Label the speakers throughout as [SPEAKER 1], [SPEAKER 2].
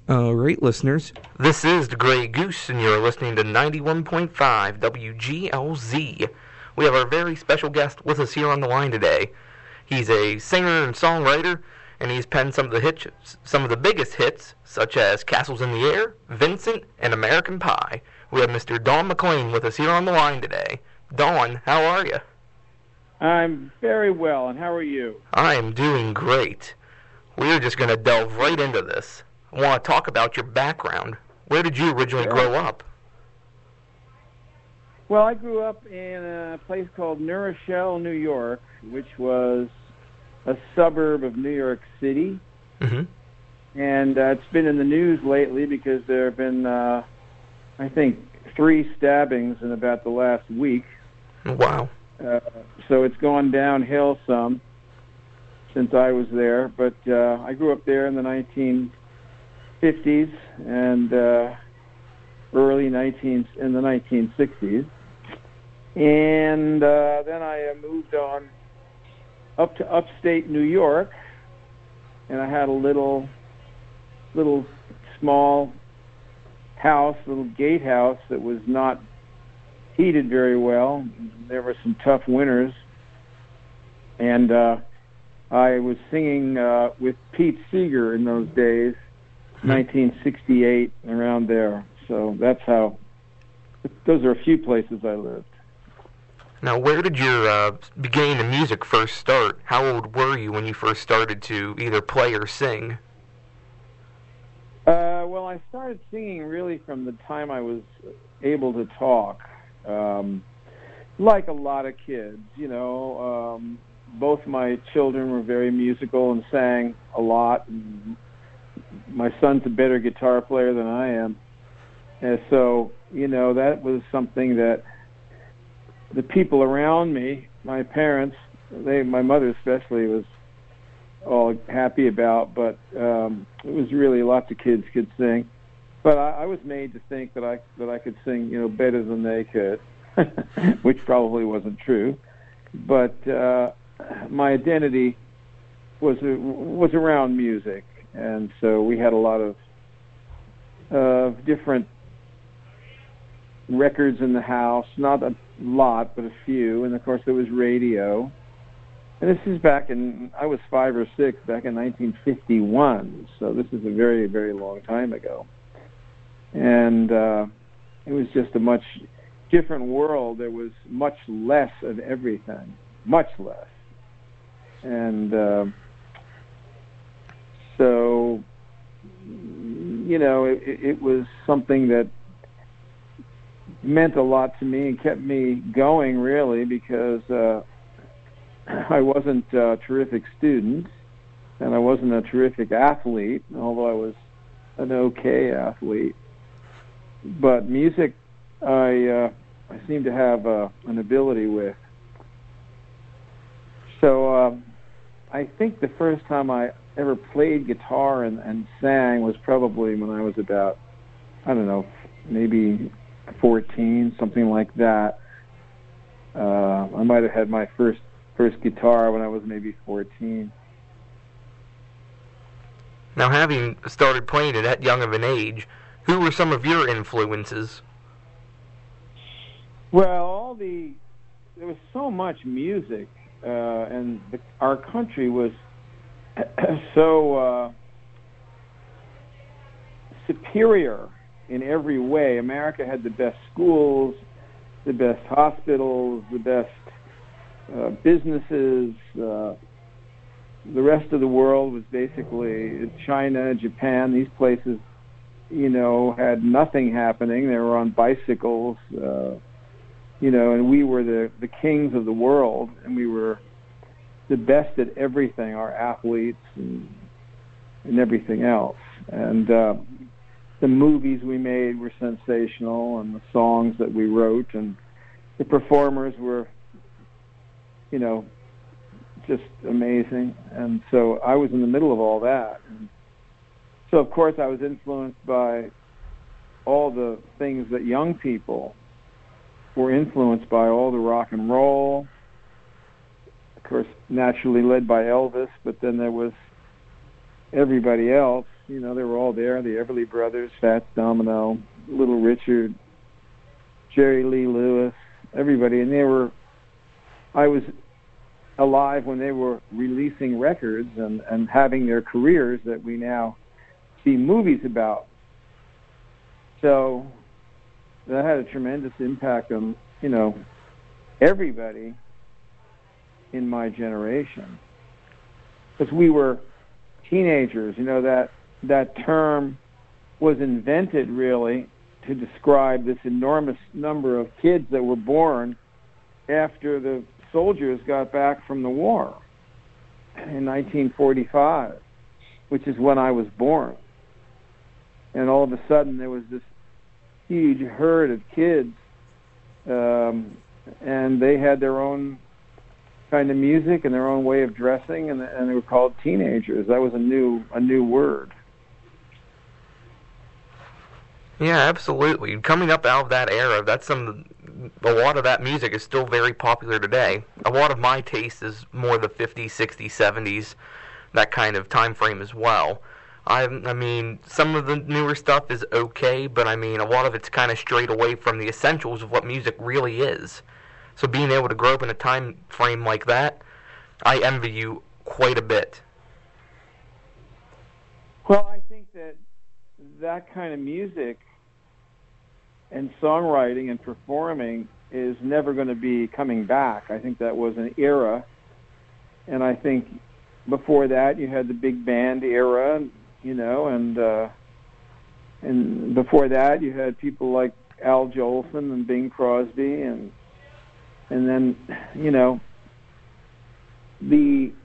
[SPEAKER 1] All right, listeners. This is the Grey Goose, and you're listening to 91.5 WGLZ. We have our very special guest with us here on the line today. He's a singer and songwriter, and he's penned some of the biggest hits, such as Castles in the Air, Vincent, and American Pie. We have Mr. Don McLean with us here on the line today. Don, how are you?
[SPEAKER 2] I'm very well, and how are you?
[SPEAKER 1] I am doing great. We're just going to delve right into this. I want to talk about your background. Where did you originally grow up?
[SPEAKER 2] Well, I grew up in a place called New Rochelle, New York, which was a suburb of New York City.
[SPEAKER 1] Mm-hmm.
[SPEAKER 2] And it's been in the news lately because there have been, I think, 3 stabbings in about the last week.
[SPEAKER 1] Wow.
[SPEAKER 2] So it's gone downhill some since I was there. But I grew up there in the 1950s and in the 1960s. And then I moved on up to upstate New York, and I had a little small house, little gatehouse that was not heated very well. There were some tough winters, and I was singing with Pete Seeger in those days, 1968, around there. So those are a few places I lived.
[SPEAKER 1] Now, where did your beginning of music first start? How old were you when you first started to either play or sing?
[SPEAKER 2] Well, I started singing really from the time I was able to talk. Like a lot of kids, both my children were very musical and sang a lot. And my son's a better guitar player than I am. And so, that was something that the people around me, my parents, my mother especially, was all happy about, but it was really lots of kids could sing. But I was made to think that I could sing, better than they could, which probably wasn't true. But my identity was around music, and so we had a lot of different records in the house, not a lot, but a few, and of course there was radio. And this is I was 5 or 6, back in 1951, so this is a very, very long time ago. And it was just a much different world. There was much less of everything, much less. And so, it was something that meant a lot to me and kept me going, really, because I wasn't a terrific student and I wasn't a terrific athlete, although I was an okay athlete. But music, I seem to have an ability with. So I think the first time I ever played guitar and sang was probably when I was about, I don't know, maybe 14, something like that. I might have had my first guitar when I was maybe 14.
[SPEAKER 1] Now, having started playing at that young of an age, who were some of your influences?
[SPEAKER 2] Well, there was so much music, and our country was so superior in every way. America had the best schools, the best hospitals, the best businesses. The rest of the world was basically China, Japan. These places, had nothing happening. They were on bicycles, and we were the kings of the world, and we were the best at everything, our athletes and everything else. And the movies we made were sensational, and the songs that we wrote, and the performers were, just amazing. And so I was in the middle of all that. And so, of course, I was influenced by all the things that young people were influenced by, all the rock and roll, of course, naturally led by Elvis, but then there was everybody else, You know, they were all there, the Everly Brothers, Fats Domino, Little Richard, Jerry Lee Lewis, everybody. And I was alive when they were releasing records and having their careers that we now see movies about. So that had a tremendous impact on, you know, everybody in my generation. Because we were teenagers, you know, that term was invented really to describe this enormous number of kids that were born after the soldiers got back from the war in 1945, which is when I was born. And all of a sudden there was this huge herd of kids, and they had their own kind of music and their own way of dressing, and they were called teenagers. That was a new word.
[SPEAKER 1] Yeah, absolutely. Coming up out of that era, a lot of that music is still very popular today. A lot of my taste is more the 50s, 60s, 70s, that kind of time frame as well. I mean, some of the newer stuff is okay, but I mean, a lot of it's kind of strayed away from the essentials of what music really is. So being able to grow up in a time frame like that, I envy you quite a bit.
[SPEAKER 2] Well, I think that kind of music and songwriting and performing is never going to be coming back. I think that was an era, and I think before that you had the big band era, you know, and before that you had people like Al Jolson and Bing Crosby, and then, you know, the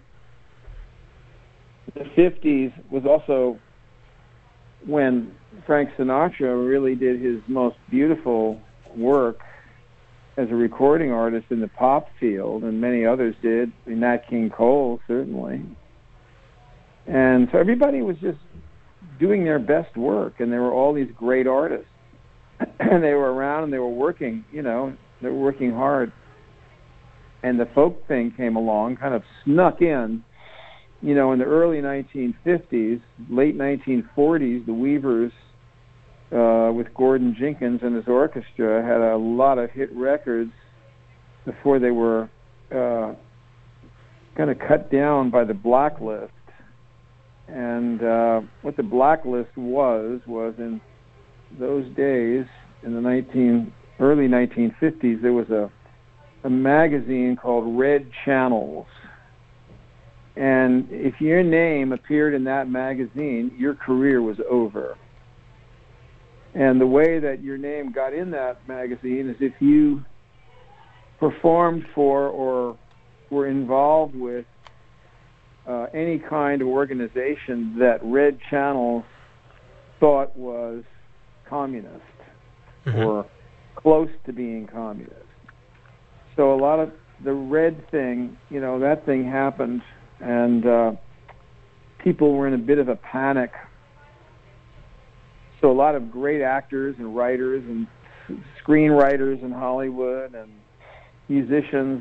[SPEAKER 2] 50s was also when Frank Sinatra really did his most beautiful work as a recording artist in the pop field, and many others did, Nat King Cole certainly. And so everybody was just doing their best work, and there were all these great artists, and they were around and they were working, you know, they were working hard. And the folk thing came along, kind of snuck in, you know, in the early 1950s, late 1940s, the Weavers, with Gordon Jenkins and his orchestra, had a lot of hit records before they were kind of cut down by the Blacklist. And what the Blacklist was in those days, in the early 1950s, there was a magazine called Red Channels. And if your name appeared in that magazine, your career was over. And the way that your name got in that magazine is if you performed for or were involved with any kind of organization that Red Channels thought was communist, mm-hmm. or close to being communist. So a lot of the Red thing, you know, that thing happened, and people were in a bit of a panic. So a lot of great actors and writers and screenwriters in Hollywood and musicians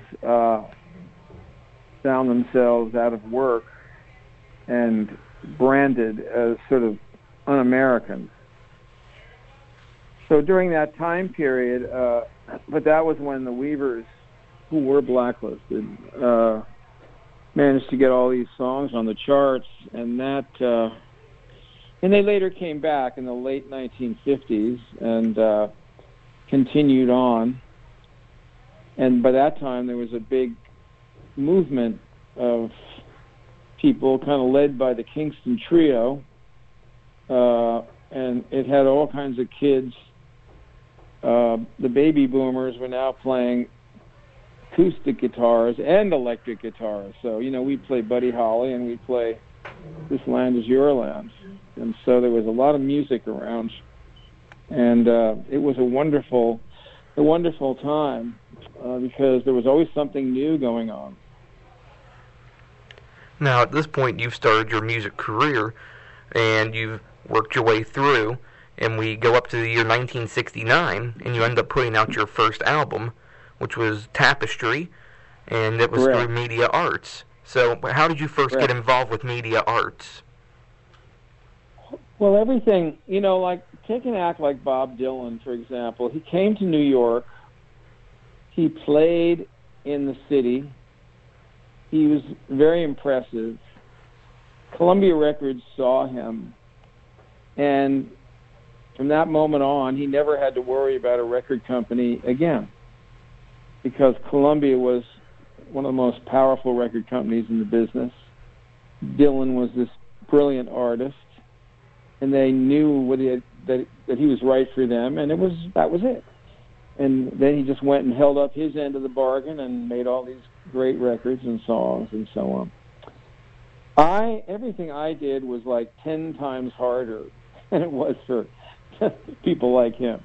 [SPEAKER 2] found themselves out of work and branded as sort of un-Americans. So during that time period, but that was when the Weavers, who were blacklisted, managed to get all these songs on the charts, and they later came back in the late 1950s and continued on. And by that time, there was a big movement of people, kind of led by the Kingston Trio, and it had all kinds of kids. The baby boomers were now playing acoustic guitars and electric guitars. So, you know, we play Buddy Holly and we play This Land Is Your Land. And so there was a lot of music around. And it was a wonderful time because there was always something new going on.
[SPEAKER 1] Now, at this point, you've started your music career and you've worked your way through, and we go up to the year 1969, and you end up putting out your first album, which was Tapestry, and it was
[SPEAKER 2] Correct.
[SPEAKER 1] through Media Arts. So how did you first
[SPEAKER 2] Correct.
[SPEAKER 1] get involved with Media Arts?
[SPEAKER 2] Well, everything, like take an act like Bob Dylan, for example. He came to New York. He played in the city. He was very impressive. Columbia Records saw him. And from that moment on, he never had to worry about a record company again, because Columbia was one of the most powerful record companies in the business. Dylan was this brilliant artist, and they knew that he was right for them, and that was it. And then he just went and held up his end of the bargain and made all these great records and songs and so on. Everything I did was like 10 times harder than it was for people like him,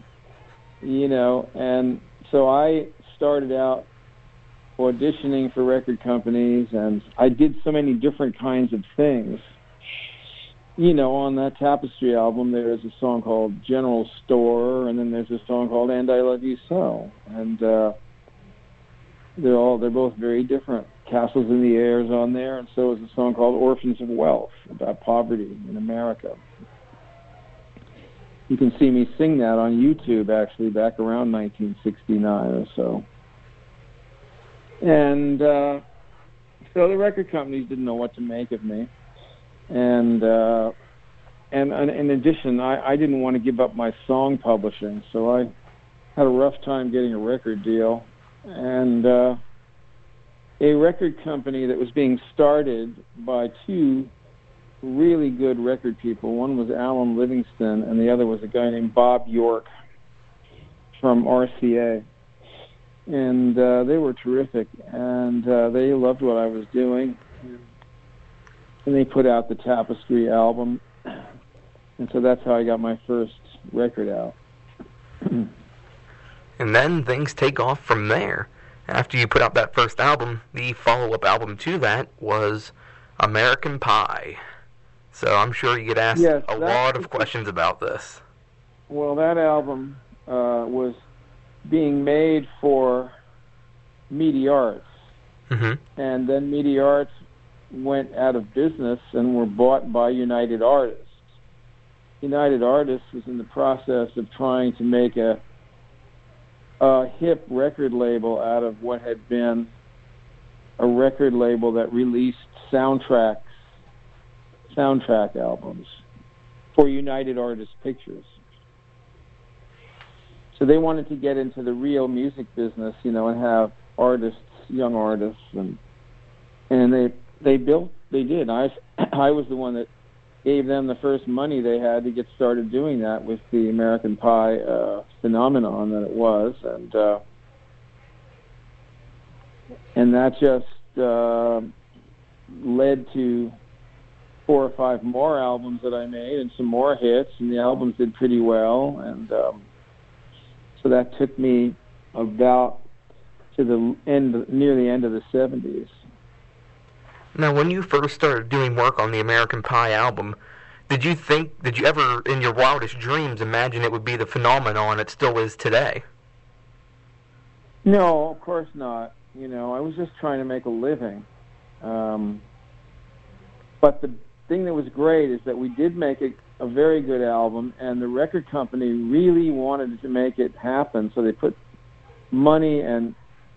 [SPEAKER 2] and so I started out auditioning for record companies, and I did so many different kinds of things. On that Tapestry album, there's a song called General Store, and then there's a song called And I Love You So, and they're both very different. Castles in the Air is on there, and so is a song called Orphans of Wealth, about poverty in America. You can see me sing that on YouTube, actually, back around 1969 or so. And so the record companies didn't know what to make of me. And in addition, I didn't want to give up my song publishing, so I had a rough time getting a record deal. And a record company that was being started by two really good record people. One was Alan Livingston, and the other was a guy named Bob York from RCA. And they were terrific, and they loved what I was doing. And they put out the Tapestry album, and so that's how I got my first record out.
[SPEAKER 1] And then things take off from there. After you put out that first album, the follow-up album to that was American Pie. So I'm sure you get asked a lot of questions about this.
[SPEAKER 2] Well, that album was being made for Media Arts. Mm-hmm. And then Media Arts went out of business and were bought by United Artists. United Artists was in the process of trying to make a hip record label out of what had been a record label that released soundtrack albums for United Artists Pictures. So they wanted to get into the real music business, and have artists, young artists, and they did. I was the one that gave them the first money they had to get started doing that with the American Pie phenomenon that it was, and that just led to 4 or 5 more albums that I made and some more hits, and the albums did pretty well, and so that took me about to near the end of the 70s.
[SPEAKER 1] Now, when you first started doing work on the American Pie album, did you ever, in your wildest dreams, imagine it would be the phenomenon it still is today?
[SPEAKER 2] No, of course not. I was just trying to make a living. But the thing that was great is that we did make a very good album, and the record company really wanted to make it happen, so they put money and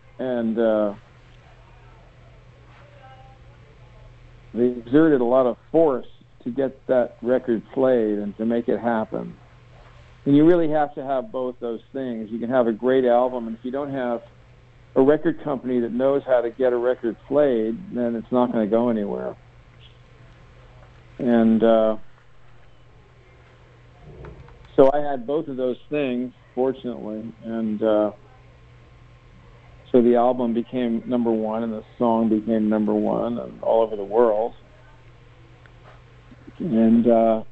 [SPEAKER 2] they exerted a lot of force to get that record played and to make it happen. And you really have to have both those things. You can have a great album, and if you don't have a record company that knows how to get a record played, then it's not going to go anywhere. And so I had both of those things, fortunately, and so the album became number 1 and the song became number 1 and all over the world. And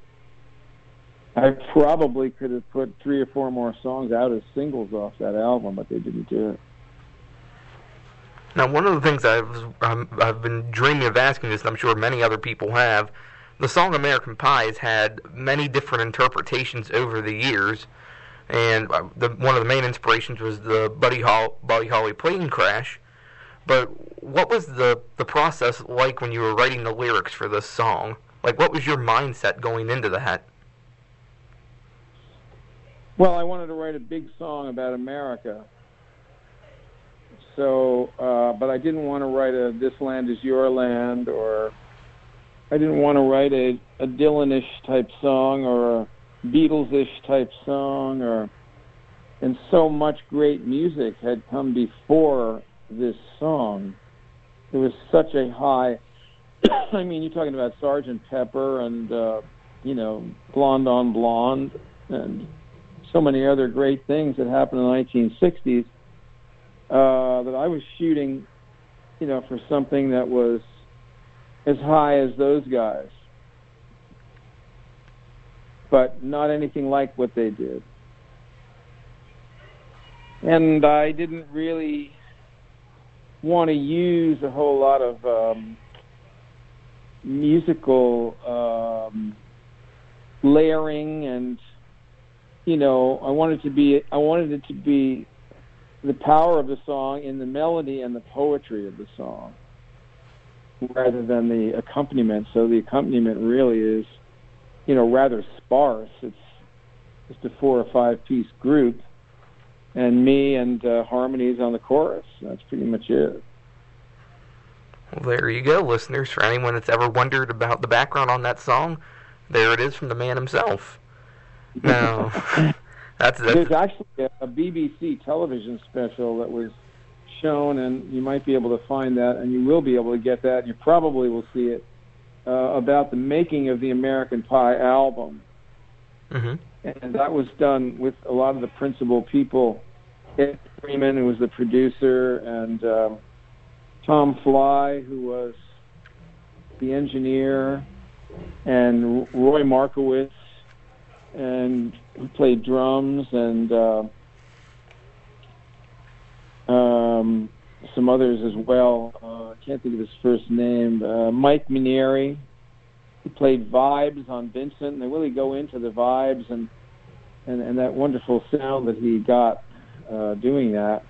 [SPEAKER 2] I probably could have put 3 or 4 more songs out as singles off that album, but they didn't do it.
[SPEAKER 1] Now, one of the things I've been dreaming of asking this, and I'm sure many other people have, the song American Pie has had many different interpretations over the years, and one of the main inspirations was the Buddy Holly plane crash. But what was the process like when you were writing the lyrics for this song? Like, what was your mindset going into that?
[SPEAKER 2] Well, I wanted to write a big song about America. So, but I didn't want to write a "This Land Is Your Land," or I didn't want to write a Dylan-ish type song or a Beatles-ish type song, and so much great music had come before this song. There was such a high. I mean, you're talking about Sgt. Pepper and Blonde on Blonde and so many other great things that happened in the 1960s. That I was shooting, for something that was as high as those guys, but not anything like what they did. And I didn't really want to use a whole lot of musical layering, and I wanted it to be the power of the song in the melody and the poetry of the song, rather than the accompaniment. So the accompaniment really is, rather sparse. It's just a 4 or 5 piece group, and me and harmonies on the chorus. That's pretty much it.
[SPEAKER 1] Well, there you go, listeners. For anyone that's ever wondered about the background on that song, there it is from the man himself. Now,
[SPEAKER 2] There's actually a BBC television special that was shown, and you might be able to find that, and you will be able to get that, and you probably will see it, about the making of the American Pie album.
[SPEAKER 1] Mm-hmm.
[SPEAKER 2] And that was done with a lot of the principal people. Ed Freeman, who was the producer, and Tom Fly, who was the engineer, and Roy Markowitz, and who played drums, and some others as well. I can't think of his first name. Mike Minieri, who played vibes on Vincent. And they really go into the vibes and that wonderful sound that he got doing that.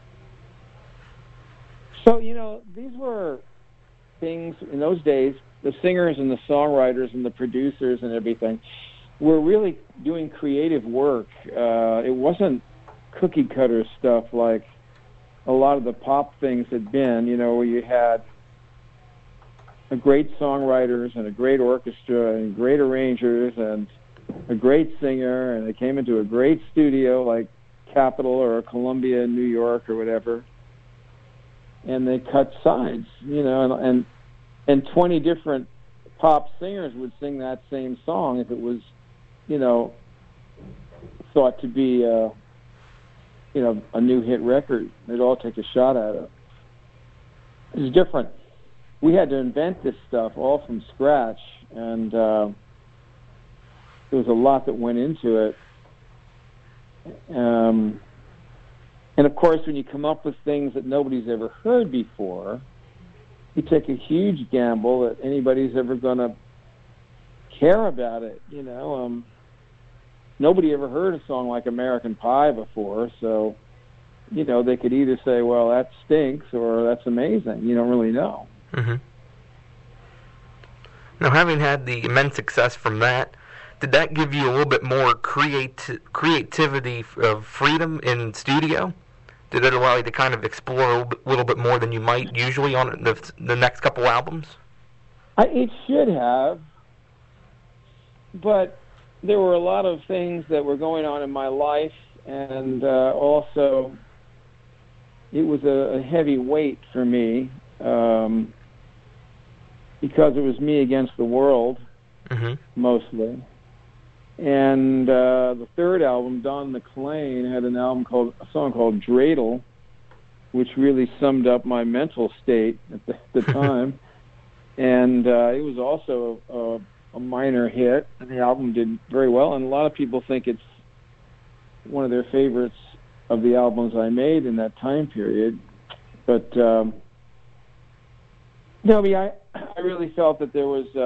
[SPEAKER 2] So, these were things in those days. The singers and the songwriters and the producers and everything were really doing creative work. It wasn't cookie cutter stuff like a lot of the pop things had been, where you had a great songwriters and a great orchestra and great arrangers and a great singer, and they came into a great studio like Capitol or Columbia in New York or whatever, and they cut sides, and 20 different pop singers would sing that same song if it was, thought to be a new hit record. They'd all take a shot at it. It was different. We had to invent this stuff all from scratch, and there was a lot that went into it. And of course, when you come up with things that nobody's ever heard before, you take a huge gamble that anybody's ever going to care about it. Nobody ever heard a song like American Pie before, so they could either say, well, that stinks, or that's amazing. You don't really know.
[SPEAKER 1] Mm-hmm. Now, having had the immense success from that, did that give you a little bit more creativity of freedom in studio? Did it allow you to kind of explore a little bit more than you might usually on the next couple albums?
[SPEAKER 2] It should have, but there were a lot of things that were going on in my life, and also it was a heavy weight for me, because it was me against the world,
[SPEAKER 1] mm-hmm.
[SPEAKER 2] mostly. And the third album, Don McLean, had a song called Dreidel, which really summed up my mental state at the time. And it was also a minor hit, and the album did very well. And a lot of people think it's one of their favorites of the albums I made in that time period. But I really felt that there was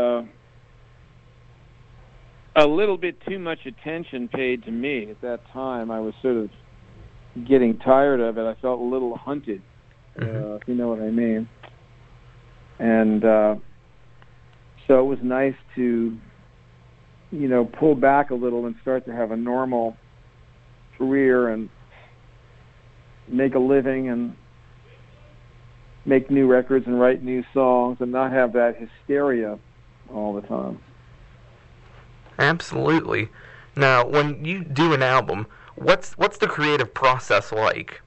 [SPEAKER 2] a little bit too much attention paid to me at that time. I was sort of getting tired of it. I felt a little hunted, if you know what I mean. And so it was nice to, pull back a little and start to have a normal career and make a living and make new records and write new songs and not have that hysteria all the time.
[SPEAKER 1] Absolutely. Now, when you do an album, what's the creative process like?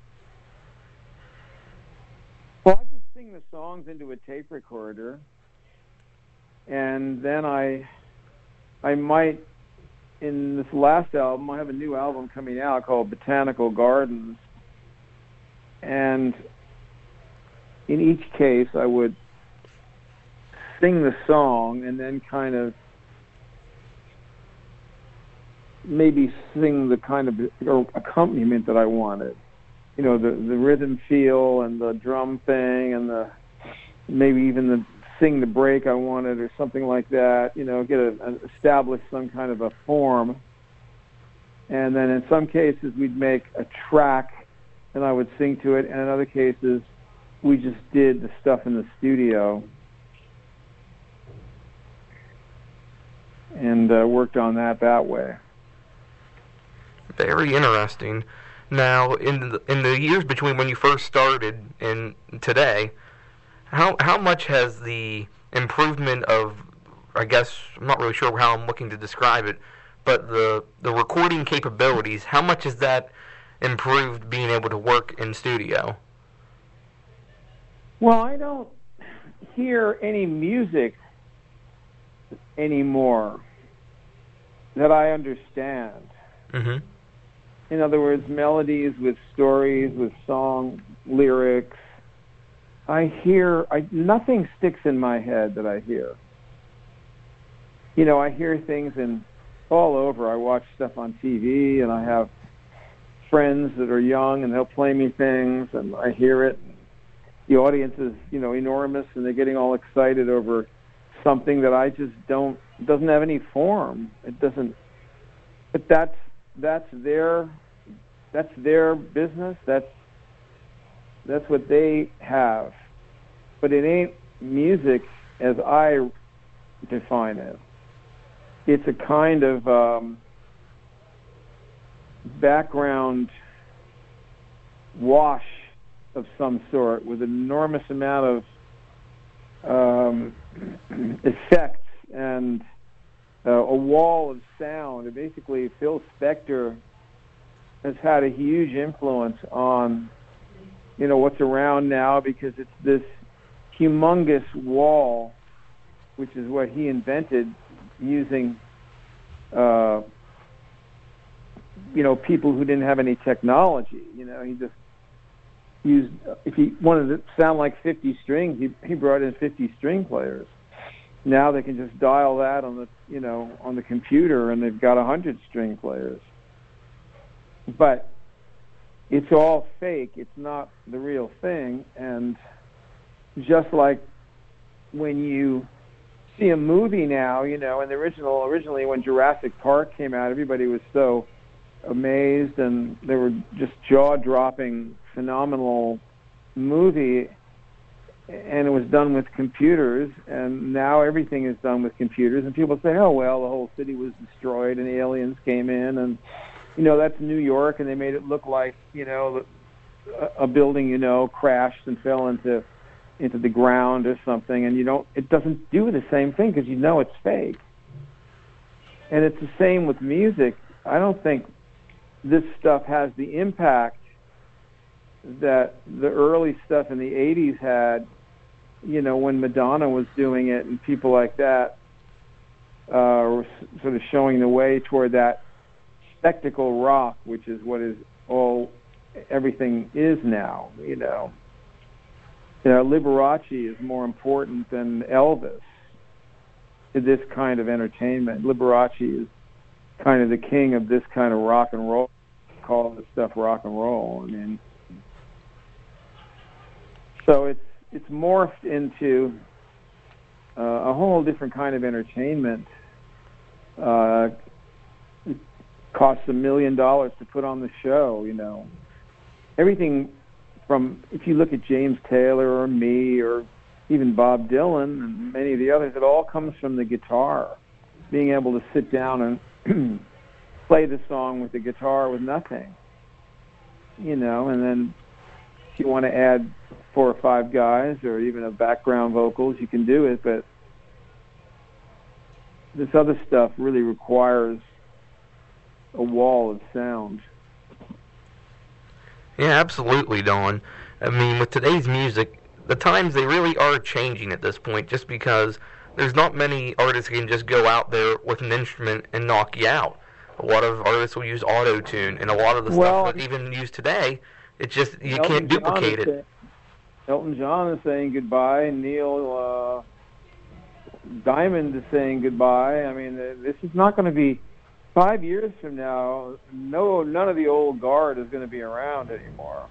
[SPEAKER 2] Well, I just sing the songs into a tape recorder, and then I might, in this last album, I have a new album coming out called Botanical Gardens, and in each case I would sing the song and then kind of maybe sing the kind of accompaniment that I wanted. You know, the rhythm feel and the drum thing and maybe even sing the break I wanted or something like that. You know, establish some kind of a form. And then in some cases we'd make a track and I would sing to it, and in other cases we just did the stuff in the studio and worked on that way.
[SPEAKER 1] Very interesting. Now, in the years between when you first started and today, how much has the improvement of, I guess, I'm not really sure how I'm looking to describe it, but the recording capabilities, how much has that improved being able to work in studio?
[SPEAKER 2] Well, I don't hear any music anymore that I understand.
[SPEAKER 1] Mm-hmm.
[SPEAKER 2] In other words, melodies with stories, with song lyrics. Nothing sticks in my head that I hear. You know, I hear things all over. I watch stuff on TV, and I have friends that are young, and they'll play me things, and I hear it. The audience is, enormous, and they're getting all excited over something that I just doesn't have any form. It doesn't. But that's their business. That's what they have. But it ain't music as I define it. It's a kind of background wash of some sort with an enormous amount of effects and a wall of sound. And basically, Phil Spector has had a huge influence on, what's around now, because it's this humongous wall, which is what he invented using, people who didn't have any technology. He just used, if he wanted to sound like 50 strings, he brought in 50 string players. Now they can just dial that on the computer, and they've got 100 string players. But it's all fake. It's not the real thing. And just like when you see a movie now, and originally when Jurassic Park came out, everybody was so amazed, and they were just jaw-dropping, phenomenal movie, and it was done with computers, and now everything is done with computers, and people say, oh, well, the whole city was destroyed, and the aliens came in, and, that's New York, and they made it look like, a building, crashed and fell into the ground or something, and it doesn't do the same thing, because it's fake. And it's the same with music. I don't think this stuff has the impact that the early stuff in the 80s had, when Madonna was doing it, and people like that were sort of showing the way toward that spectacle rock, which is what everything is now. Liberace is more important than Elvis to this kind of entertainment. Liberace is kind of the king of this kind of rock and roll. Call this stuff rock and roll. So it's morphed into a whole different kind of entertainment. It costs $1 million to put on the show. Everything from, if you look at James Taylor or me or even Bob Dylan and many of the others, it all comes from the guitar. Being able to sit down and play the song with the guitar with nothing. and then if you want to add 4 or 5 guys or even a background vocals, you can do it, but this other stuff really requires a wall of sound.
[SPEAKER 1] Yeah, absolutely, Don. I mean, with today's music, the times, they really are changing at this point, just because there's not many artists who can just go out there with an instrument and knock you out. A lot of artists will use auto-tune, and a lot of the stuff that's even used today, it's just, you can't duplicate it.
[SPEAKER 2] Elton John is saying goodbye, Neil Diamond is saying goodbye. I mean, this is not going to be 5 years from now. None of the old guard is going to be around anymore.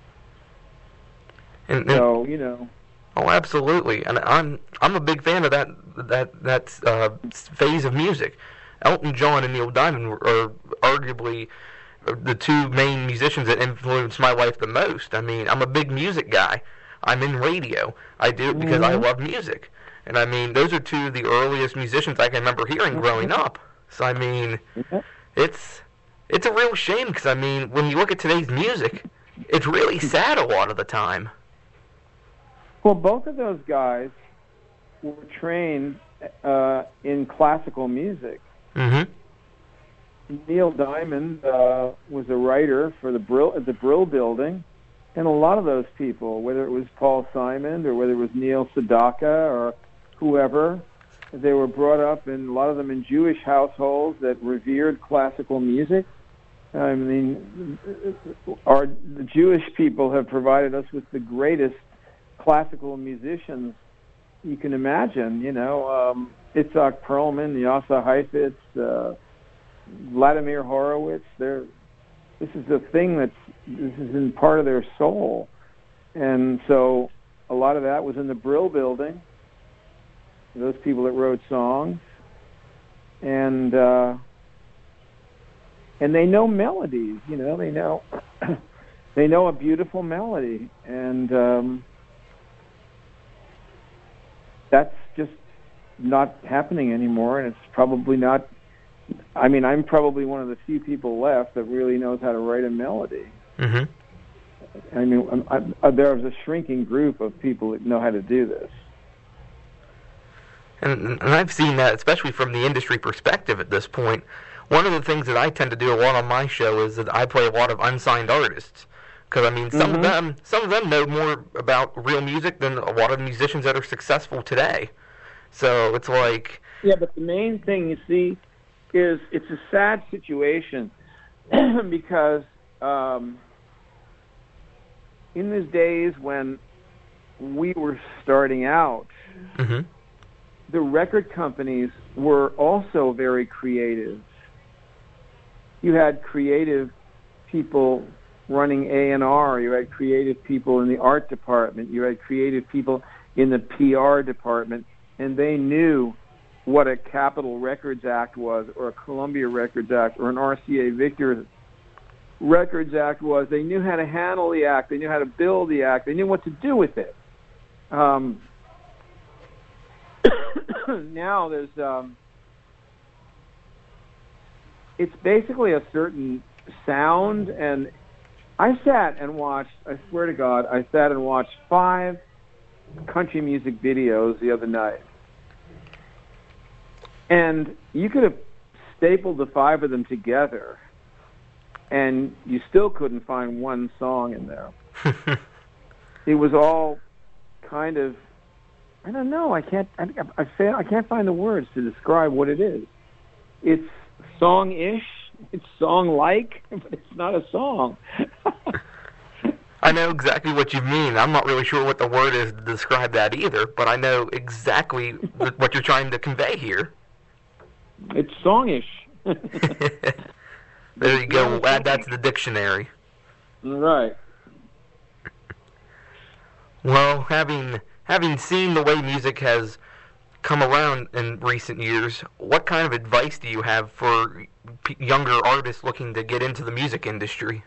[SPEAKER 1] And
[SPEAKER 2] so,
[SPEAKER 1] Oh, absolutely, and I'm a big fan of that phase of music. Elton John and Neil Diamond are arguably the 2 main musicians that influenced my life the most. I mean, I'm a big music guy. I'm in radio. I do it because I love music. And I mean, those are 2 of the earliest musicians I can remember hearing growing up. So I mean, it's a real shame, because I mean, when you look at today's music, it's really sad a lot of the time.
[SPEAKER 2] Well, both of those guys were trained in classical music.
[SPEAKER 1] Mm-hmm.
[SPEAKER 2] Neil Diamond was a writer for the Brill Building, and a lot of those people, whether it was Paul Simon or whether it was Neil Sedaka or whoever, they were brought up, in a lot of them in Jewish households that revered classical music. I mean, the Jewish people have provided us with the greatest classical musicians you can imagine. Itzhak Perlman, Yasa Heifetz, Vladimir Horowitz. This is a thing this is in part of their soul, and so a lot of that was in the Brill Building. Those people that wrote songs, and they know melodies. They know they know a beautiful melody, and that's just not happening anymore, and it's probably not. I mean, I'm probably one of the few people left that really knows how to write a melody.
[SPEAKER 1] Mm-hmm.
[SPEAKER 2] I mean, there's a shrinking group of people that know how to do this.
[SPEAKER 1] And I've seen that, especially from the industry perspective at this point. One of the things that I tend to do a lot on my show is that I play a lot of unsigned artists. Because, I mean, some of them know more about real music than a lot of musicians that are successful today. So it's like...
[SPEAKER 2] Yeah, but the main thing, you see, is it's a sad situation because in these days when we were starting out,
[SPEAKER 1] mm-hmm.
[SPEAKER 2] the record companies were also very creative. You had creative people running A&R. You had creative people in the art department. You had creative people in the PR department. And they knew what a Capitol Records Act was, or a Columbia Records Act, or an RCA Victor Records Act was. They knew how to handle the act. They knew how to build the act. They knew what to do with it. Now there's it's basically a certain sound, and I sat and watched, I swear to God, I sat and watched 5 country music videos the other night. And you could have stapled the 5 of them together, and you still couldn't find one song in there. It was all kind of, I don't know. I can't find the words to describe what it is. It's song-ish. It's song-like, but it's not a song.
[SPEAKER 1] I know exactly what you mean. I'm not really sure what the word is to describe that either, but I know exactly what you're trying to convey here.
[SPEAKER 2] It's songish.
[SPEAKER 1] There you go. We'll add that to the dictionary.
[SPEAKER 2] Right.
[SPEAKER 1] Well, having seen the way music has come around in recent years, what kind of advice do you have for younger artists looking to get into the music industry?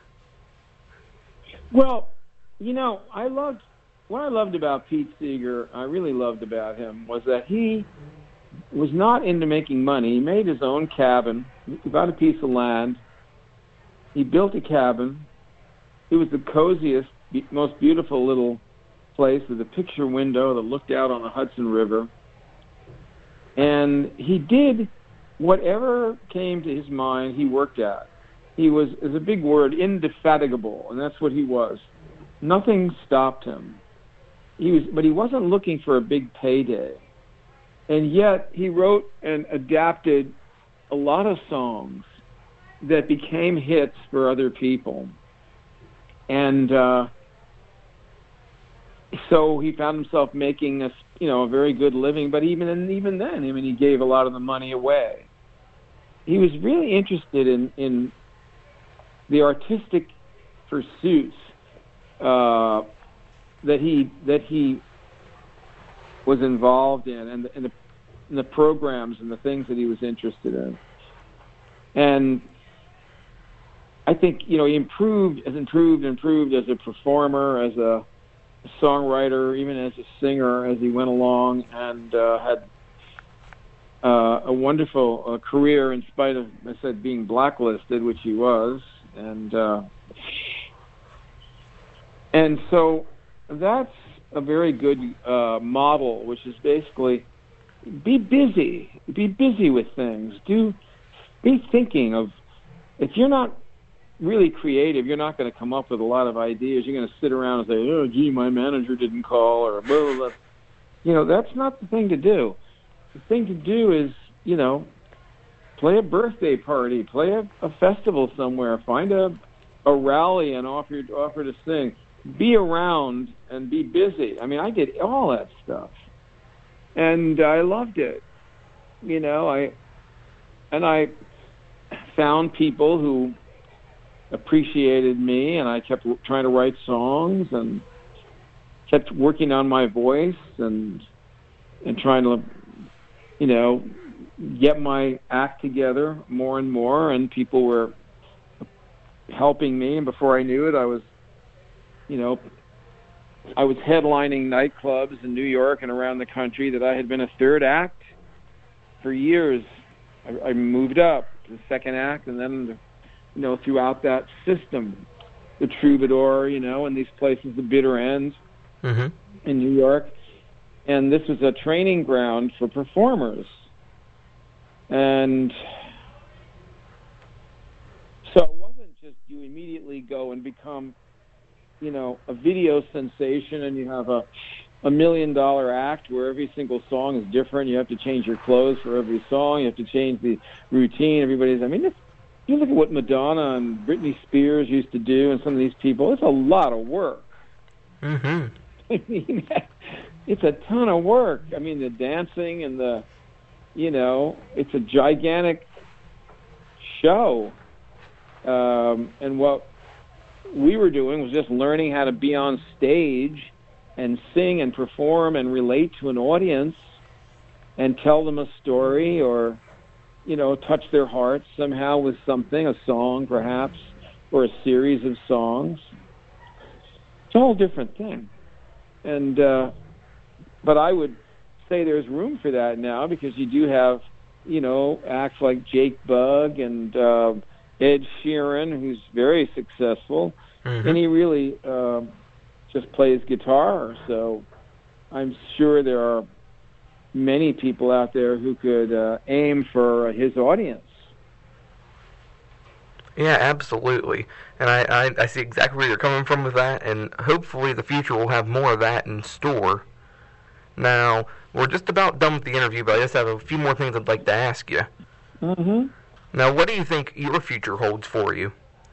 [SPEAKER 2] Well, what I loved about Pete Seeger, I really loved about him, was that he was not into making money. He made his own cabin. He bought a piece of land. He built a cabin, It was the coziest, most beautiful little place with a picture window that looked out on the Hudson River. And he did whatever came to his mind, he worked at. He was, is a big word, indefatigable, and that's what he was. Nothing stopped him. But he wasn't looking for a big payday. And yet he wrote and adapted a lot of songs that became hits for other people. And so he found himself making a very good living. But even then, I mean, he gave a lot of the money away. He was really interested in the artistic pursuits that he was involved in, and the programs and the things that he was interested in. And I think he improved as a performer, as a songwriter, even as a singer as he went along, and had a wonderful career in spite of, I said, being blacklisted, which he was, and so that's a very good model, which is basically be busy with things. Be thinking of, if you're not really creative, you're not going to come up with a lot of ideas. You're going to sit around and say, "Oh, gee, my manager didn't call," or blah, blah, blah. That's not the thing to do. The thing to do is, play a birthday party, play a festival somewhere, find a rally and offer to sing. Be around and be busy. I mean, I did all that stuff, and I loved it. I found people who appreciated me, and I kept trying to write songs and kept working on my voice and trying to, get my act together more and more, and people were helping me, and before I knew it, I was headlining nightclubs in New York and around the country that I had been a third act for years. I moved up to the second act, and then, throughout that system, the Troubadour, and these places, the Bitter End in New York. And this was a training ground for performers. And so it wasn't just you immediately go and become, a video sensation, and you have a $1 million act where every single song is different. You have to change your clothes for every song. You have to change the routine. If you look at what Madonna and Britney Spears used to do, and some of these people, it's a lot of work.
[SPEAKER 1] Mm-hmm.
[SPEAKER 2] I mean, it's a ton of work. I mean, the dancing and it's a gigantic show. And what we were doing was just learning how to be on stage and sing and perform and relate to an audience and tell them a story, or touch their hearts somehow with something, a song perhaps, or a series of songs. It's a whole different thing. And but I would say there's room for that now, because you do have, acts like Jake Bugg and Ed Sheeran, who's very successful, and he really just plays guitar. So I'm sure there are many people out there who could aim for his audience.
[SPEAKER 1] Yeah, absolutely. And I see exactly where you're coming from with that, and hopefully the future will have more of that in store. Now, we're just about done with the interview, but I just have a few more things I'd like to ask you.
[SPEAKER 2] Mm-hmm.
[SPEAKER 1] Now, what do you think your future holds for you?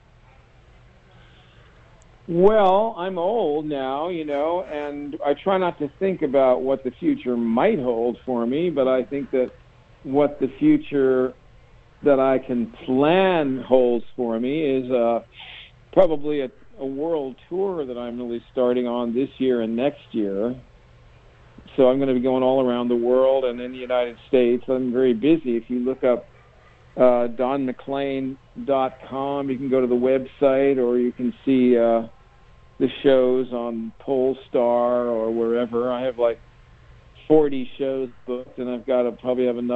[SPEAKER 2] Well, I'm old now, and I try not to think about what the future might hold for me, but I think that what the future that I can plan holds for me is probably a world tour that I'm really starting on this year and next year. So I'm going to be going all around the world and in the United States. I'm very busy. If you look up donmclean.com, you can go to the website, or you can see the shows on Polestar or wherever. I have like 40 shows booked, and I've got to probably have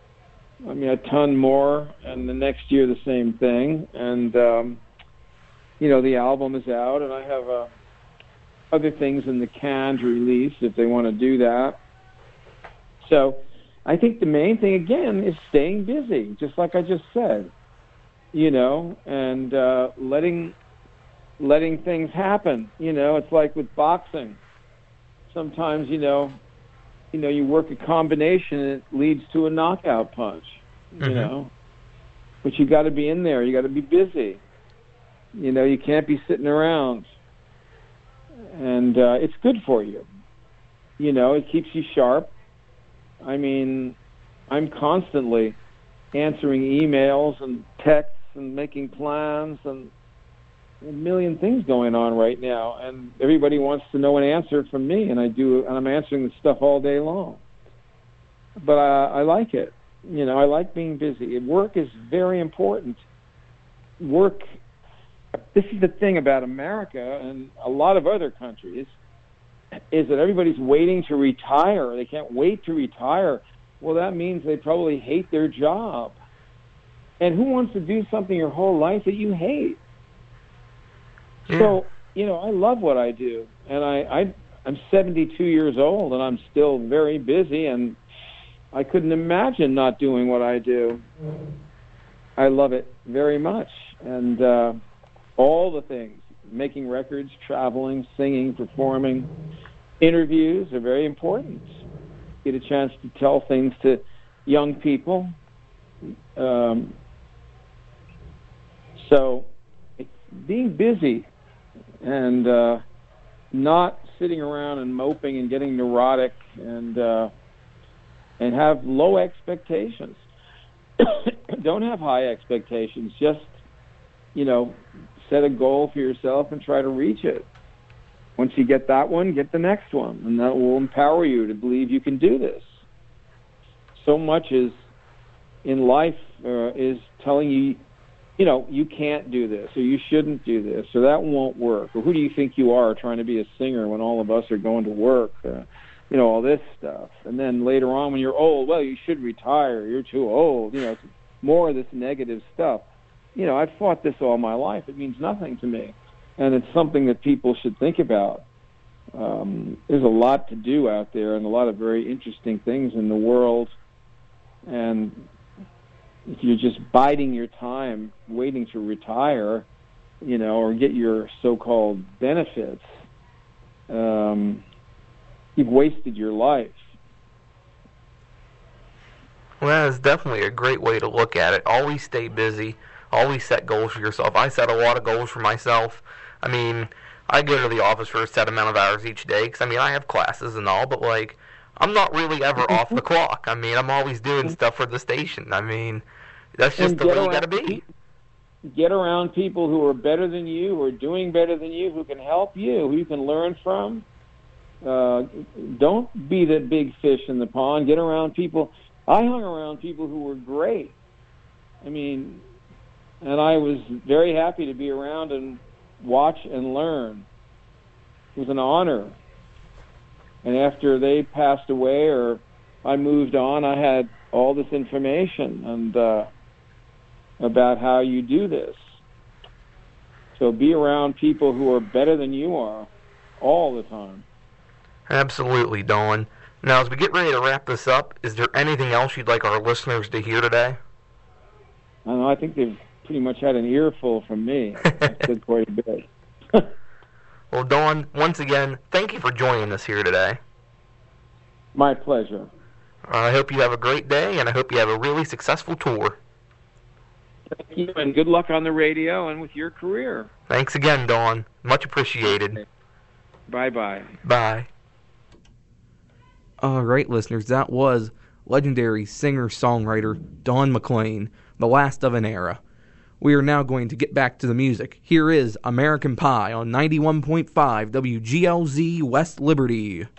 [SPEAKER 2] a ton more, and the next year the same thing. And the album is out, and I have other things in the can to release if they want to do that. So I think the main thing, again, is staying busy, just like I just said, and letting things happen. It's like with boxing. Sometimes, you work a combination and it leads to a knockout punch, But you got to be in there. You got to be busy. You can't be sitting around. And it's good for you. It keeps you sharp. I mean, I'm constantly answering emails and texts and making plans and a million things going on right now, and everybody wants to know an answer from me, and I'm answering the stuff all day long. But I like it. I like being busy. Work is very important. Work. This is the thing about America and a lot of other countries, is that everybody's waiting to retire. They can't wait to retire. Well, that means they probably hate their job. And who wants to do something your whole life that you hate? Yeah. So, I love what I do. And I'm 72 years old, and I'm still very busy, and I couldn't imagine not doing what I do. I love it very much. And all the things, making records, traveling, singing, performing, interviews are very important. Get a chance to tell things to young people. So being busy and not sitting around and moping and getting neurotic and have low expectations. Don't have high expectations. Just, set a goal for yourself and try to reach it. Once you get that one, get the next one, and that will empower you to believe you can do this. So much is in life is telling you, you can't do this, or you shouldn't do this, or that won't work, or who do you think you are trying to be a singer when all of us are going to work, all this stuff. And then later on when you're old, well, you should retire, you're too old, it's more of this negative stuff. I've fought this all my life. It means nothing to me. And it's something that people should think about. There's a lot to do out there and a lot of very interesting things in the world. And if you're just biding your time, waiting to retire, or get your so-called benefits, you've wasted your life.
[SPEAKER 1] Well, that is definitely a great way to look at it. Always stay busy. Always set goals for yourself. I set a lot of goals for myself. I mean, I go to the office for a set amount of hours each day because, I have classes and all, but, I'm not really ever off the clock. I'm always doing stuff for the station. That's just the way you got to be.
[SPEAKER 2] Get around people who are better than you, who are doing better than you, who can help you, who you can learn from. Don't be the big fish in the pond. Get around people. I hung around people who were great. And I was very happy to be around and watch and learn. It was an honor. And after they passed away or I moved on, I had all this information and about how you do this. So be around people who are better than you are all the time.
[SPEAKER 1] Absolutely, Don. Now, as we get ready to wrap this up, is there anything else you'd like our listeners to hear today?
[SPEAKER 2] I think they've pretty much had an earful from me. I've said quite a bit.
[SPEAKER 1] Well, Don, once again, thank you for joining us here today.
[SPEAKER 2] My pleasure.
[SPEAKER 1] I hope you have a great day, and I hope you have a really successful tour.
[SPEAKER 2] Thank you, and good luck on the radio and with your career.
[SPEAKER 1] Thanks again, Don. Much appreciated.
[SPEAKER 2] Okay. Bye-bye.
[SPEAKER 1] Bye. All right, listeners, that was legendary singer-songwriter Don McLean, the last of an era. We are now going to get back to the music. Here is American Pie on 91.5 WGLZ West Liberty.